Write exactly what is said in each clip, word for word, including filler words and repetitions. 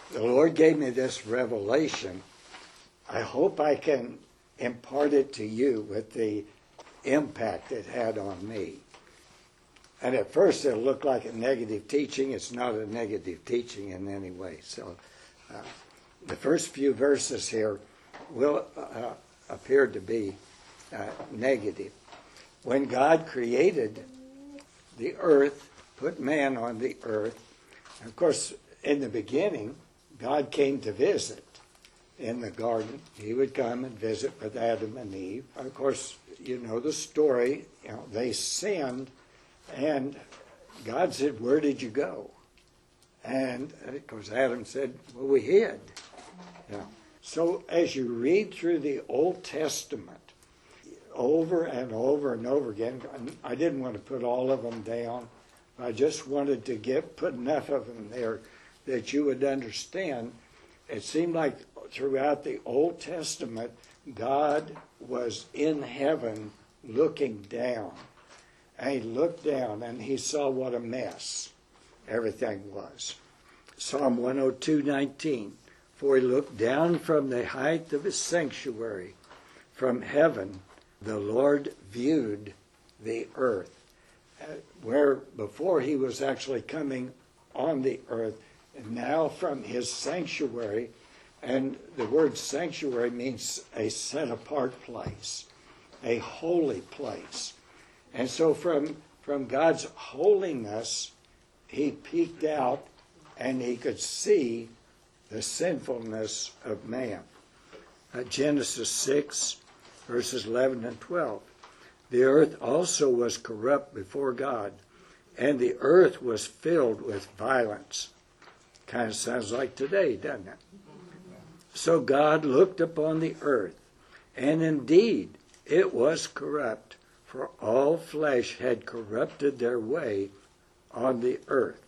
the Lord gave me this revelation. I hope I can impart it to you with the impact it had on me. And at first it'll look like a negative teaching. It's not a negative teaching in any way. So uh, the first few verses here will uh, appear to be uh, negative. When God created the earth, put man on the earth, of course, in the beginning, God came to visit in the garden. He would come and visit with Adam and Eve. Of course, you know the story. You know, they sinned, and God said, "Where did you go?" And of course, Adam said, "Well, we hid." Yeah. So as you read through the Old Testament, over and over and over again, I didn't want to put all of them down. I just wanted to get put enough of them there that you would understand. It seemed like throughout the Old Testament, God was in heaven looking down. And he looked down and he saw what a mess everything was. Psalm one oh two nineteen, for he looked down from the height of his sanctuary, from heaven, the Lord viewed the earth. Where before he was actually coming on the earth, and now from his sanctuary, and the word sanctuary means a set-apart place, a holy place. And so from, from God's holiness, he peeked out and he could see the sinfulness of man. Uh, Genesis six, verses eleven and twelve. The earth also was corrupt before God, and the earth was filled with violence. Kind of sounds like today, doesn't it? So God looked upon the earth, and indeed it was corrupt, for all flesh had corrupted their way on the earth.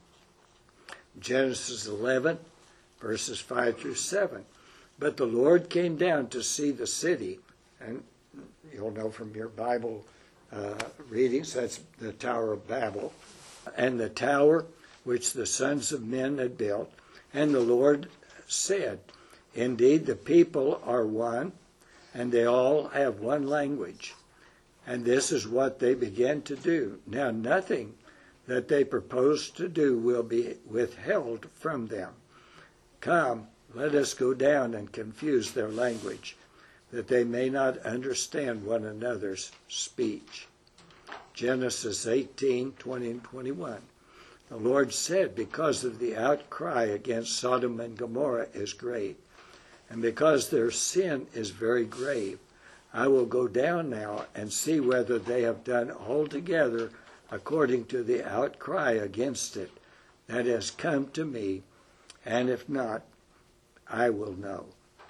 Genesis eleven, verses five through seven. But the Lord came down to see the city, and you'll know from your Bible uh, readings, that's the Tower of Babel, and the tower which the sons of men had built. And the Lord said, indeed, the people are one, and they all have one language. And this is what they began to do. Now nothing that they propose to do will be withheld from them. Come, let us go down and confuse their language, that they may not understand one another's speech. Genesis eighteen, twenty and twenty-one. The Lord said, because of the outcry against Sodom and Gomorrah is great, and because their sin is very grave, I will go down now and see whether they have done altogether according to the outcry against it that has come to me, and if not, I will know.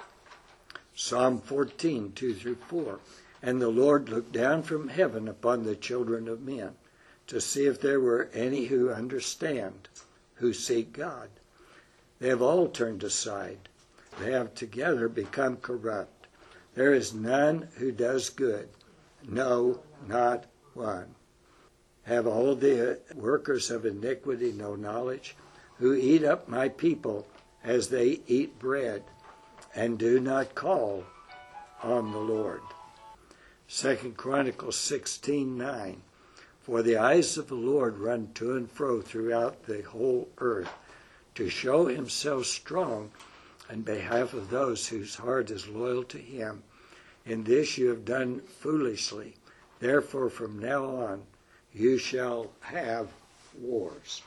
Psalm fourteen, two through four. And the Lord looked down from heaven upon the children of men to see if there were any who understand, who seek God. They have all turned aside. They have together become corrupt. There is none who does good, no, not one. Have all the workers of iniquity no knowledge, who eat up my people as they eat bread, and do not call on the Lord. Second Chronicles sixteen, nine. For the eyes of the Lord run to and fro throughout the whole earth, to show himself strong on behalf of those whose heart is loyal to him. In this you have done foolishly. Therefore from now on you shall have wars.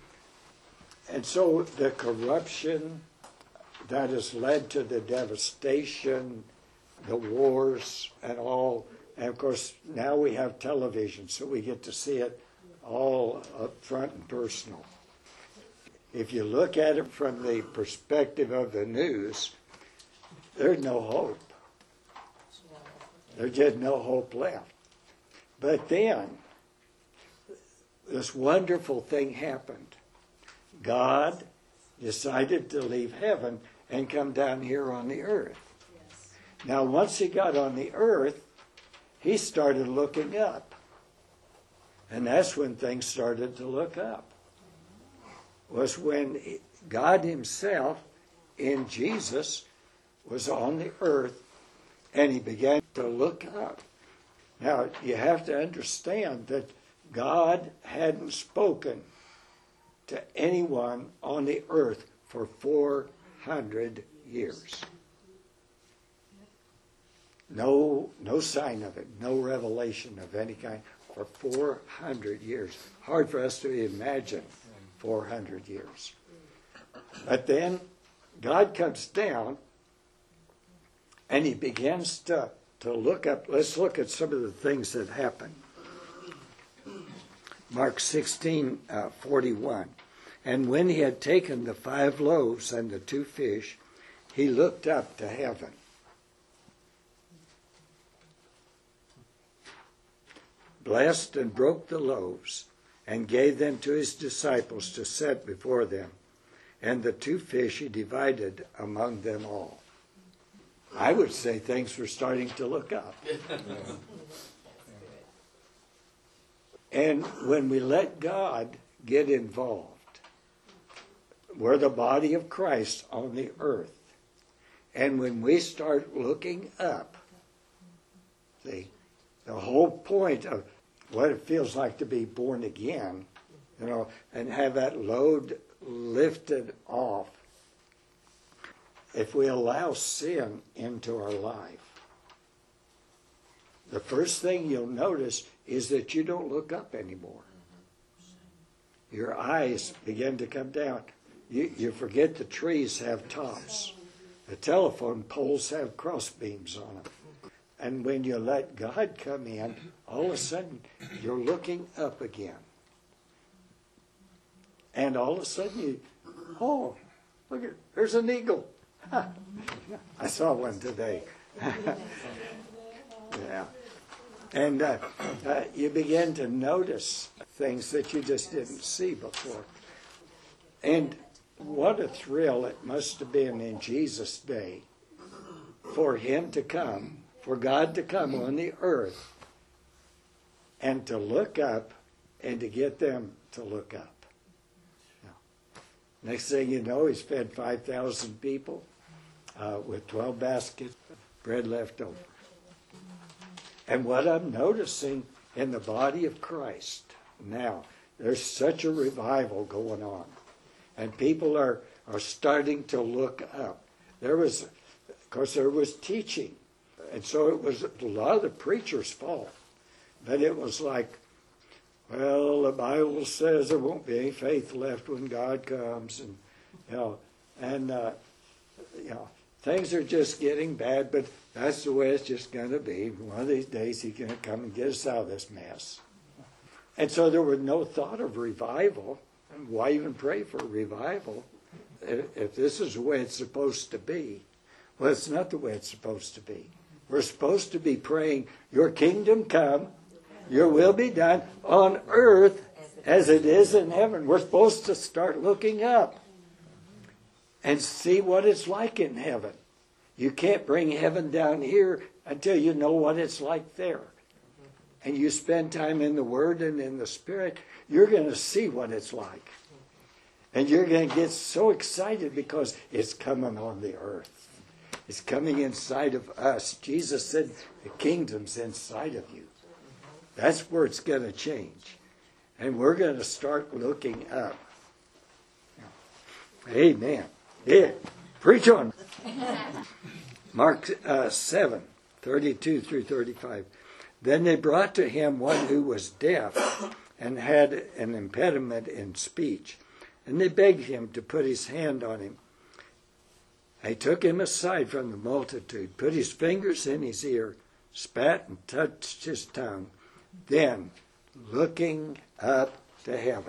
And so the corruption that has led to the devastation, the wars and all, and of course now we have television, so we get to see it all up front and personal. If you look at it from the perspective of the news, there's no hope. There's just no hope left. But then, this wonderful thing happened. God decided to leave heaven and come down here on the earth. Yes. Now, once he got on the earth, he started looking up. And that's when things started to look up. Was when God himself in Jesus was on the earth, and he began to look up. Now, you have to understand that God hadn't spoken to anyone on the earth for four hundred years. No, no sign of it, no revelation of any kind for four hundred years. Hard for us to imagine four hundred years. But then God comes down and he begins to, to look up. Let's look at some of the things that happen. Mark sixteen, uh, forty-one. And when he had taken the five loaves and the two fish, he looked up to heaven. Blessed and broke the loaves, and gave them to his disciples to set before them. And the two fish he divided among them all. I would say things were starting to look up. And when we let God get involved, we're the body of Christ on the earth. And when we start looking up, see, the whole point of what it feels like to be born again, you know, and have that load lifted off. If we allow sin into our life, the first thing you'll notice is that you don't look up anymore. Your eyes begin to come down. You, you forget the trees have tops. The telephone poles have cross beams on them. And when you let God come in, all of a sudden you're looking up again. And all of a sudden you, oh, look at, there's an eagle. I saw one today. Yeah. And uh, uh, you begin to notice things that you just didn't see before. And what a thrill it must have been in Jesus' day for him to come, for God to come on the earth and to look up and to get them to look up. Now, next thing you know, he's fed five thousand people uh, with twelve baskets of bread left over. And what I'm noticing in the body of Christ now, there's such a revival going on. And people are, are starting to look up. There was, of course, there was teaching. And so it was a lot of the preacher's fault. But it was like, well, the Bible says there won't be any faith left when God comes. And, you know, and, uh, you know, things are just getting bad, but that's the way it's just going to be. One of these days he's going to come and get us out of this mess. And so there was no thought of revival. And why even pray for revival if this is the way it's supposed to be? Well, it's not the way it's supposed to be. We're supposed to be praying, your kingdom come, your will be done on earth as it is in heaven. We're supposed to start looking up and see what it's like in heaven. You can't bring heaven down here until you know what it's like there. And you spend time in the Word and in the Spirit, you're going to see what it's like. And you're going to get so excited because it's coming on the earth. It's coming inside of us. Jesus said the kingdom's inside of you. That's where it's going to change. And we're going to start looking up. Amen. Yeah. Preach on. Mark uh, seven, thirty-two through thirty-five. Then they brought to him one who was deaf and had an impediment in speech. And they begged him to put his hand on him. They took him aside from the multitude, put his fingers in his ear, spat and touched his tongue. Then, looking up to heaven.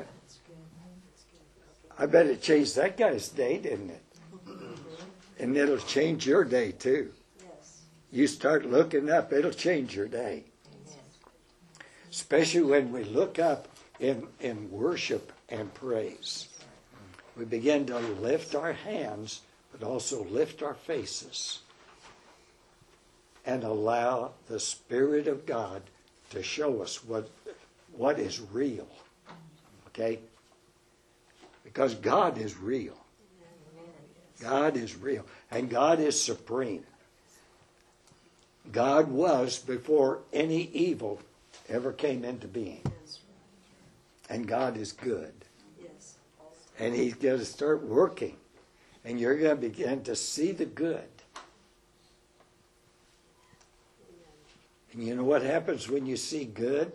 I bet it changed that guy's day, didn't it? And it'll change your day too. You start looking up, it'll change your day. Especially when we look up in, in worship and praise. We begin to lift our hands, but also lift our faces. And allow the Spirit of God to show us what, what is real. Okay? Because God is real. God is real. And God is supreme. God was before any evil ever came into being. And God is good. And He's going to start working. And you're going to begin to see the good. And you know what happens when you see good?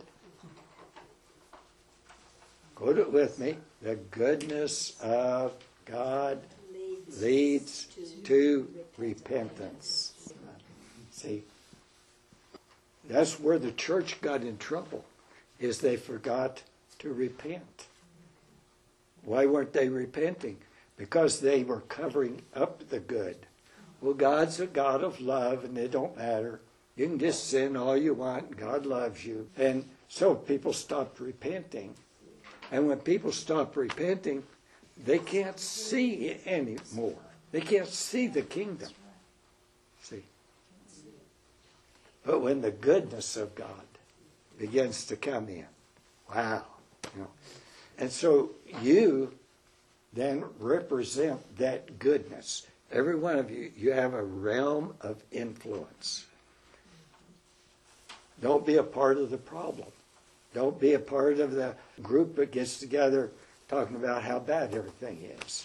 Go to it with me. The goodness of God leads to repentance. See? That's where the church got in trouble, is they forgot to repent. Why weren't they repenting? Because they were covering up the good. Well, God's a God of love, and it don't matter. You can just sin all you want. God loves you. And so people stopped repenting. And when people stop repenting, they can't see anymore. They can't see the kingdom. See? But when the goodness of God begins to come in, wow. You know. And so you then represent that goodness. Every one of you, you have a realm of influence. Don't be a part of the problem. Don't be a part of the group that gets together talking about how bad everything is.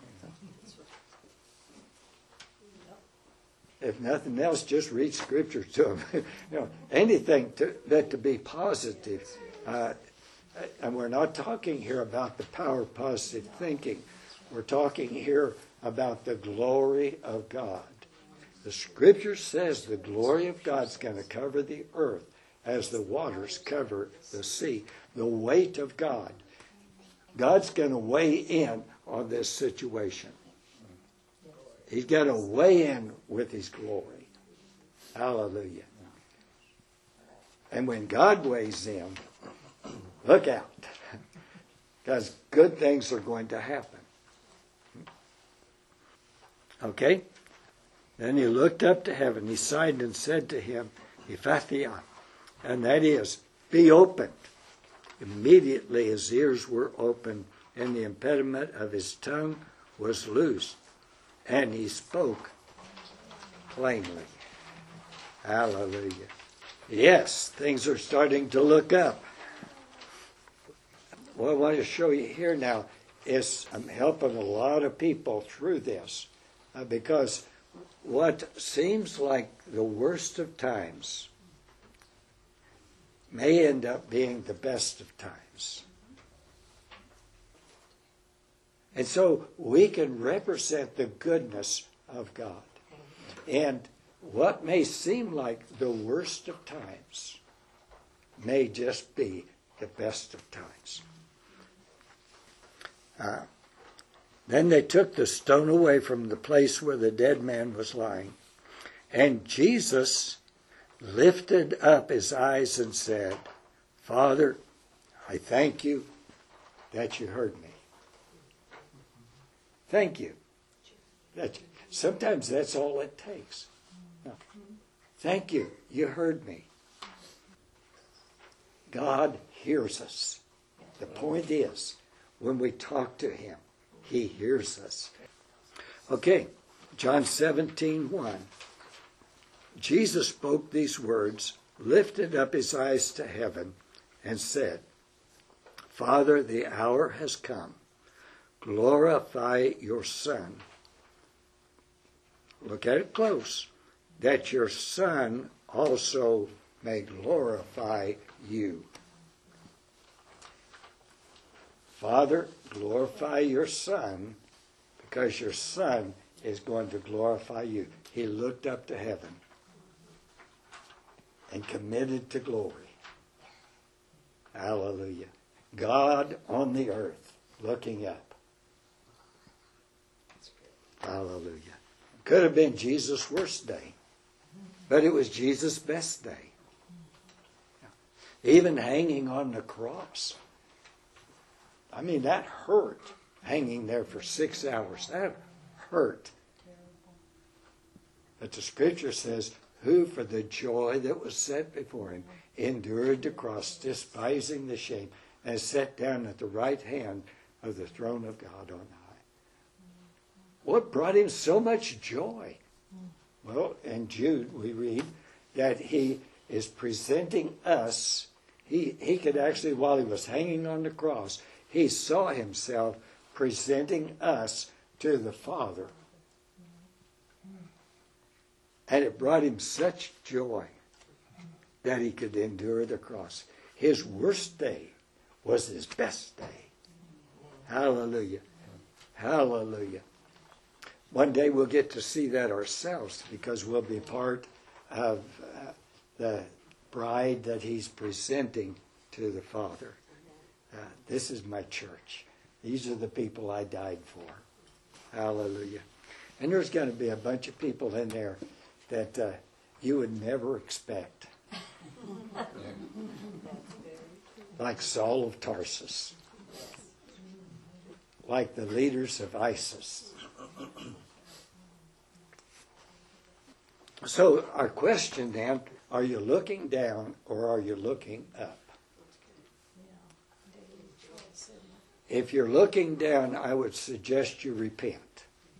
If nothing else, just read Scripture to them. You know, anything to, that to be positive. Uh, and we're not talking here about the power of positive thinking. We're talking here about the glory of God. The Scripture says the glory of God's going to cover the earth as the waters cover the sea. The weight of God. God's going to weigh in on this situation. He's going to weigh in with His glory. Hallelujah. And when God weighs in, look out. Because good things are going to happen. Okay? Then he looked up to heaven. He sighed and said to him, Ephathia. And that is, be opened. Immediately his ears were opened, and the impediment of his tongue was loosed. And he spoke plainly. Hallelujah. Yes, things are starting to look up. What I want to show you here now is I'm helping a lot of people through this. Uh, because what seems like the worst of times may end up being the best of times. And so we can represent the goodness of God. And what may seem like the worst of times may just be the best of times. Uh, then they took the stone away from the place where the dead man was lying. And Jesus lifted up his eyes and said, Father, I thank you that you heard me. Thank you. That, sometimes that's all it takes. No. Thank you. You heard me. God hears us. The point is, when we talk to Him, He hears us. Okay, John seventeen one. Jesus spoke these words, lifted up His eyes to heaven, and said, Father, the hour has come. Glorify your Son. Look at it close. That your Son also may glorify you. Father, glorify your Son, because your Son is going to glorify you. He looked up to heaven and committed to glory. Hallelujah. God on the earth looking up. Hallelujah. Could have been Jesus' worst day, but it was Jesus' best day. Even hanging on the cross. I mean, that hurt, hanging there for six hours. That hurt. But the Scripture says, who for the joy that was set before him endured the cross, despising the shame, and sat down at the right hand of the throne of God on high. What brought him so much joy? Well, in Jude we read that he is presenting us. He, he could actually, while he was hanging on the cross, he saw himself presenting us to the Father. And it brought him such joy that he could endure the cross. His worst day was his best day. Hallelujah. Hallelujah. One day we'll get to see that ourselves because we'll be part of uh, the bride that he's presenting to the Father. Uh, this is my church. These are the people I died for. Hallelujah. And there's going to be a bunch of people in there that uh, you would never expect. Like Saul of Tarsus. Like the leaders of ISIS. So our question then, are you looking down or are you looking up? If you're looking down, I would suggest you repent.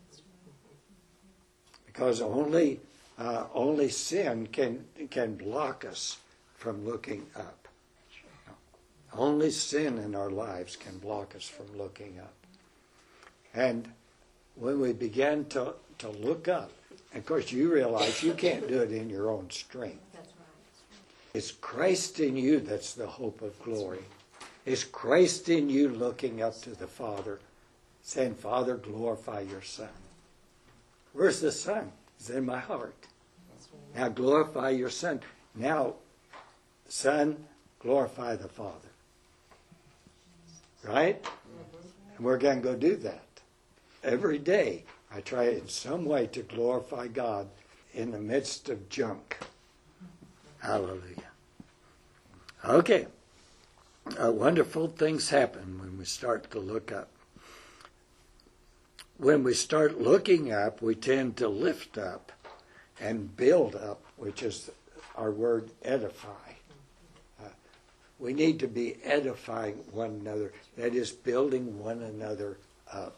Because only uh, only sin can can block us from looking up. Only sin in our lives can block us from looking up. And when we begin to, to look up, of course you realize you can't do it in your own strength. It's Christ in you that's the hope of glory. It's Christ in you looking up to the Father, saying, Father, glorify your Son. Where's the Son? It's in my heart. Now glorify your Son. Now, Son, glorify the Father. Right? And we're going to go do that. Every day, I try in some way to glorify God in the midst of junk. Hallelujah. Okay. Uh, wonderful things happen when we start to look up. When we start looking up, we tend to lift up and build up, which is our word edify. Uh, we need to be edifying one another. That is, building one another up.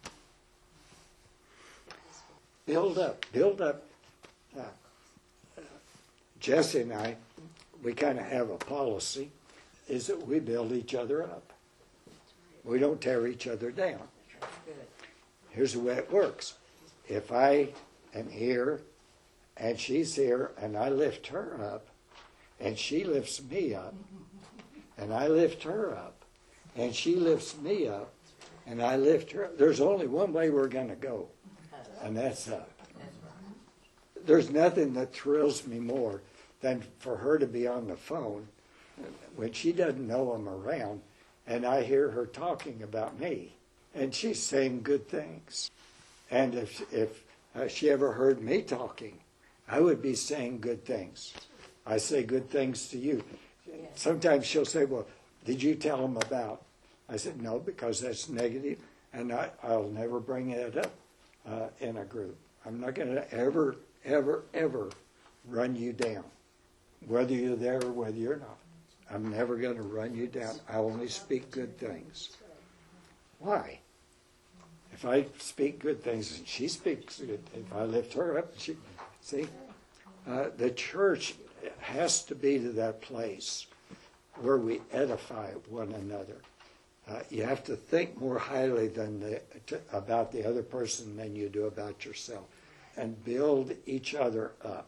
Build up, build up. Uh, uh, Jesse and I, we kind of have a policy, is that we build each other up. We don't tear each other down. Here's the way it works. If I am here, and she's here, and I lift her up, and she lifts me up, and I lift her up, and she lifts me up, and I lift her up, there's only one way we're going to go. And that's up. There's nothing that thrills me more than for her to be on the phone when she doesn't know I'm around and I hear her talking about me. And she's saying good things. And if if uh, she ever heard me talking, I would be saying good things. I say good things to you. Sometimes she'll say, well, did you tell them about? I said, no, because that's negative, and I, I'll never bring it up. Uh, in a group. I'm not going to ever, ever, ever run you down. Whether you're there or whether you're not. I'm never going to run you down. I only speak good things. Why? If I speak good things and she speaks good, if I lift her up, she, see? Uh, the church has to be to that place where we edify one another. Uh, you have to think more highly than the, to, about the other person than you do about yourself, and build each other up,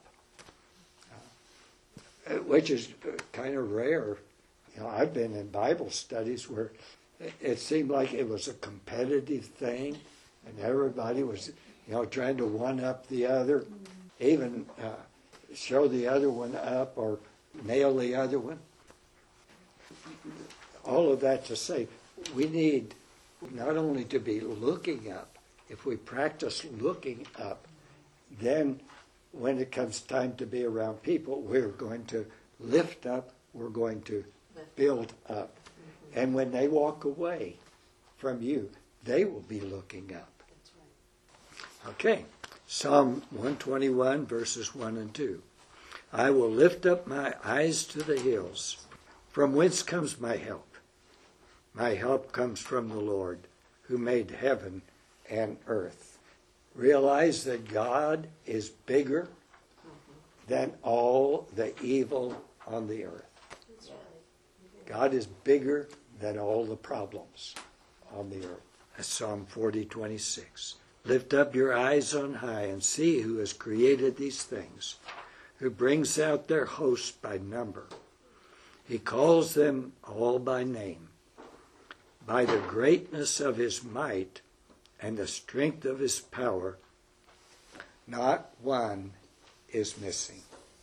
uh, which is kind of rare. You know, I've been in Bible studies where it, it seemed like it was a competitive thing, and everybody was, you know, trying to one up the other, even uh, show the other one up or nail the other one. All of that to say, we need not only to be looking up, if we practice looking up, then when it comes time to be around people, we're going to lift up, we're going to build up. And when they walk away from you, they will be looking up. Okay, Psalm one twenty-one, verses one and two. I will lift up my eyes to the hills. From whence comes my help? My help comes from the Lord, who made heaven and earth. realize that God is bigger than all the evil on the earth. God is bigger than all the problems on the earth. That's Psalm forty twenty-six. Lift up your eyes on high and see who has created these things, who brings out their hosts by number. He calls them all by name. By the greatness of his might and the strength of his power, not one is missing.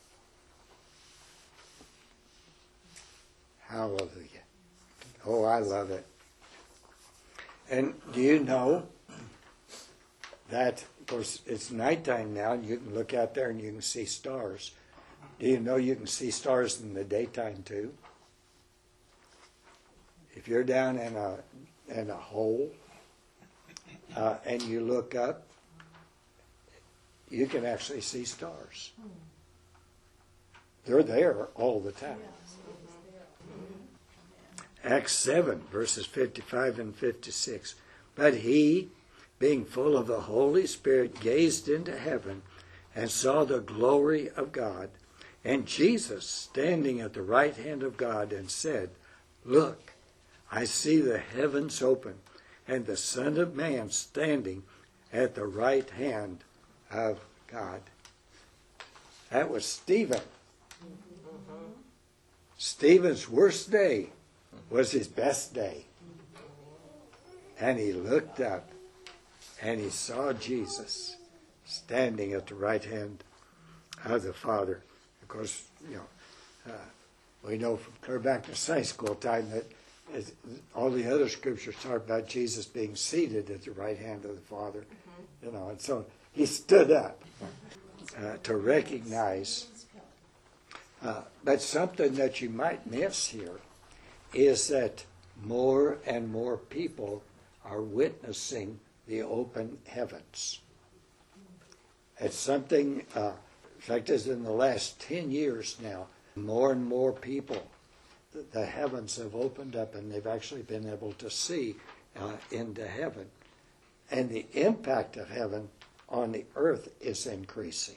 Hallelujah. Oh, I love it. And do you know that, of course, it's nighttime now, and you can look out there and you can see stars. Do you know you can see stars in the daytime too? If you're down in a in a hole uh, and you look up, you can actually see stars. They're there all the time. Acts seven, verses fifty-five and fifty-six. But he, being full of the Holy Spirit, gazed into heaven and saw the glory of God, and Jesus standing at the right hand of God, and said, Look, I see the heavens open, and the Son of Man standing at the right hand of God. That was Stephen. Stephen's worst day was his best day. And he looked up and he saw Jesus standing at the right hand of the Father. Of course, you know, uh, we know from clear back to Sunday school time that it, all the other scriptures talk about Jesus being seated at the right hand of the Father. Mm-hmm. You know, and so he stood up uh, to recognize. Uh, but something that you might miss here is that more and more people are witnessing the open heavens. It's something, uh, in fact, as in the last ten years now, more and more people, the, the heavens have opened up and they've actually been able to see uh, into heaven. And the impact of heaven on the earth is increasing.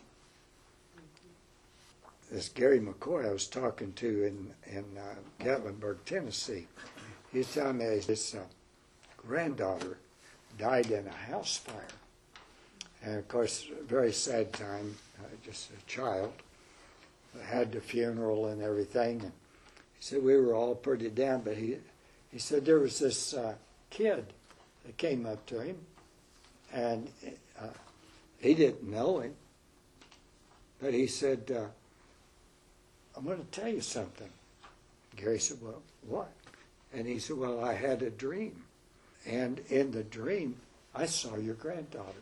This Gary McCoy I was talking to in, in uh, Gatlinburg, Tennessee, he was telling me his uh, granddaughter died in a house fire. And of course, a very sad time, uh, just a child. Had the funeral and everything. And he said we were all pretty down, but he, he said there was this uh, kid that came up to him, and uh, he didn't know him, but he said, uh, I'm going to tell you something. Gary said, well, what? And he said, well, I had a dream. And in the dream, I saw your granddaughter.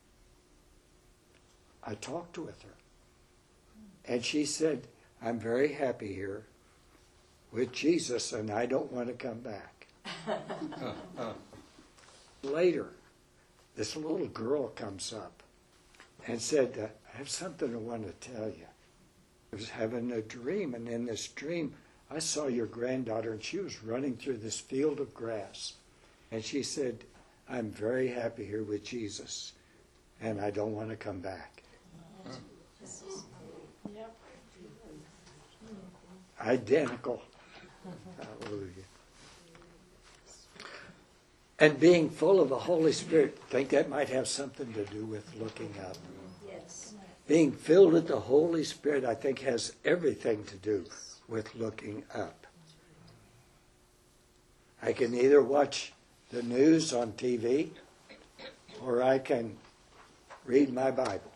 I talked with her. And she said, I'm very happy here with Jesus, and I don't want to come back. uh, uh. Later, this little girl comes up and said, uh, I have something I want to tell you. I was having a dream, and in this dream, I saw your granddaughter, and she was running through this field of grass. And she said, I'm very happy here with Jesus, and I don't want to come back. Yep. Identical. Hallelujah. And being full of the Holy Spirit, I think that might have something to do with looking up. Yes. Being filled with the Holy Spirit, I think, has everything to do with looking up. I can either watch the news on T V, or I can read my Bible.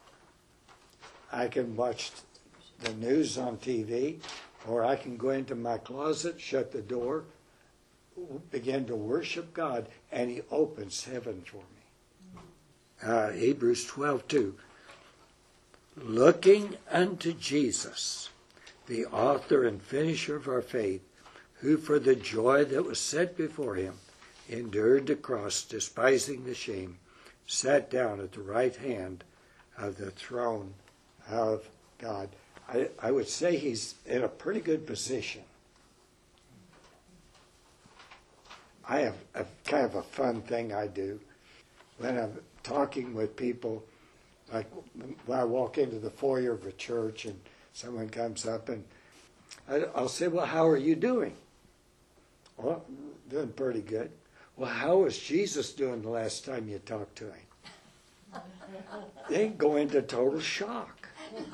I can watch the news on T V, or I can go into my closet, shut the door, begin to worship God, and He opens heaven for me. Uh, Hebrews twelve two. Looking unto Jesus, the author and finisher of our faith, who for the joy that was set before him endured the cross, despising the shame, sat down at the right hand of the throne of God. I, I would say he's in a pretty good position. I have a kind of a fun thing I do. When I'm talking with people, like when I walk into the foyer of a church and someone comes up and I, I'll say, well, how are you doing? Well, doing pretty good. Well, how was Jesus doing the last time you talked to him? They go into total shock.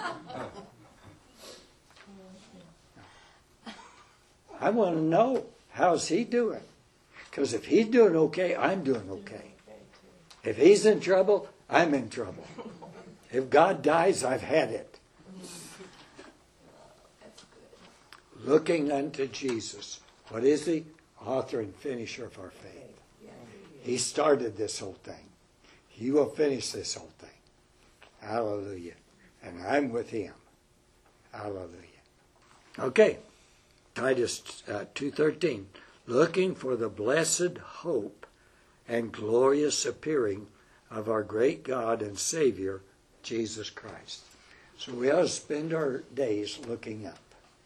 I want to know, how's he doing? Because if he's doing okay, I'm doing okay. If he's in trouble, I'm in trouble. If God dies, I've had it. Looking unto Jesus. What is he? Author and finisher of our faith. He started this whole thing. He will finish this whole thing. Hallelujah. And I'm with him. Hallelujah. Okay. Titus uh, two thirteen. Looking for the blessed hope and glorious appearing of our great God and Savior, Jesus Christ. So we ought to spend our days looking up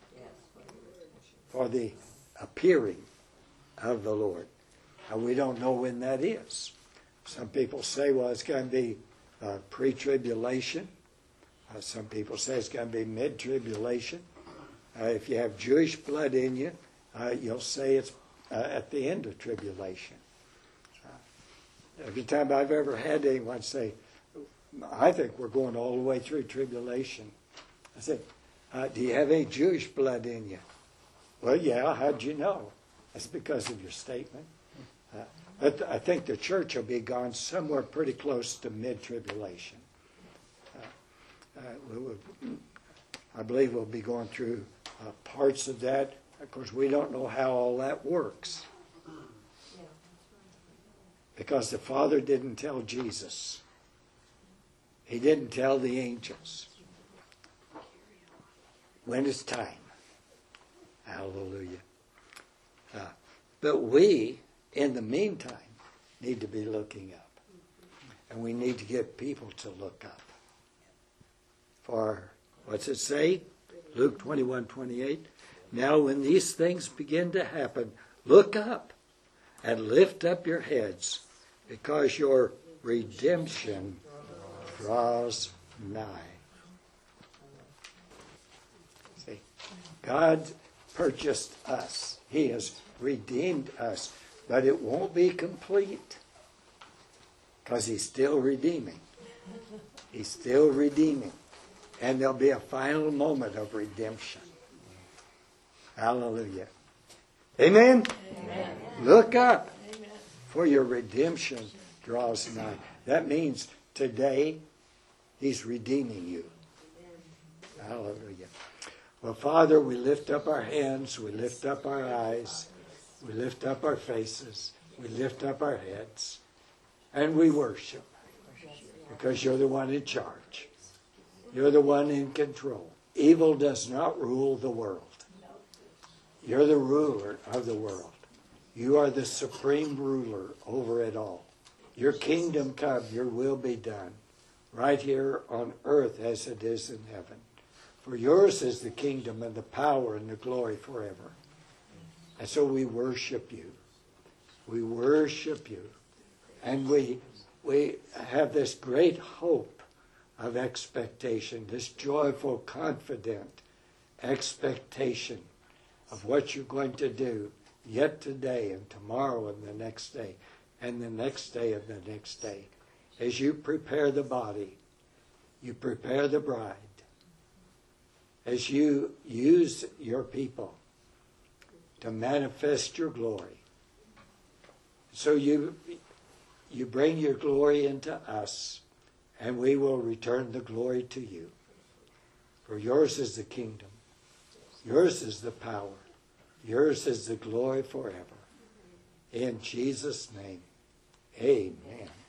for the appearing of the Lord. And we don't know when that is. Some people say, well, it's going to be uh, pre-tribulation. Uh, some people say it's going to be mid-tribulation. Uh, if you have Jewish blood in you, uh, you'll say it's uh, at the end of tribulation. Uh, every time I've ever had anyone say, I think we're going all the way through tribulation, I say, uh, do you have any Jewish blood in you? Well, yeah, how'd you know? That's because of your statement. Uh, but I think the church will be gone somewhere pretty close to mid-tribulation. Uh, uh, we will, I believe we'll be going through uh, parts of that. Of course, we don't know how all that works. Because the Father didn't tell Jesus. He didn't tell the angels. When it's time. Hallelujah. Uh, but we, in the meantime, need to be looking up. And we need to get people to look up. For, what's it say? Luke twenty-one twenty-eight. Now when these things begin to happen, look up and lift up your heads, because your redemption draws nigh. See, God purchased us. He has redeemed us. But it won't be complete, because he's still redeeming. He's still redeeming. And there'll be a final moment of redemption. Hallelujah. Amen? Amen. Look up, Amen. For your redemption draws nigh. That means today he's redeeming you. Amen. Hallelujah. Well, Father, we lift up our hands, we lift up our eyes, we lift up our faces, we lift up our heads, and we worship, because you're the one in charge. You're the one in control. Evil does not rule the world. You're the ruler of the world. You are the supreme ruler over it all. Your kingdom come, your will be done, right here on earth as it is in heaven. For yours is the kingdom and the power and the glory forever. And so we worship you. We worship you. And we we have this great hope of expectation, this joyful, confident expectation of what you're going to do yet today and tomorrow and the next day and the next day and the next day. As you prepare the body, you prepare the bride. As you use your people to manifest your glory. So you you bring your glory into us, and we will return the glory to you. For yours is the kingdom. Yours is the power. Yours is the glory forever. In Jesus' name, amen.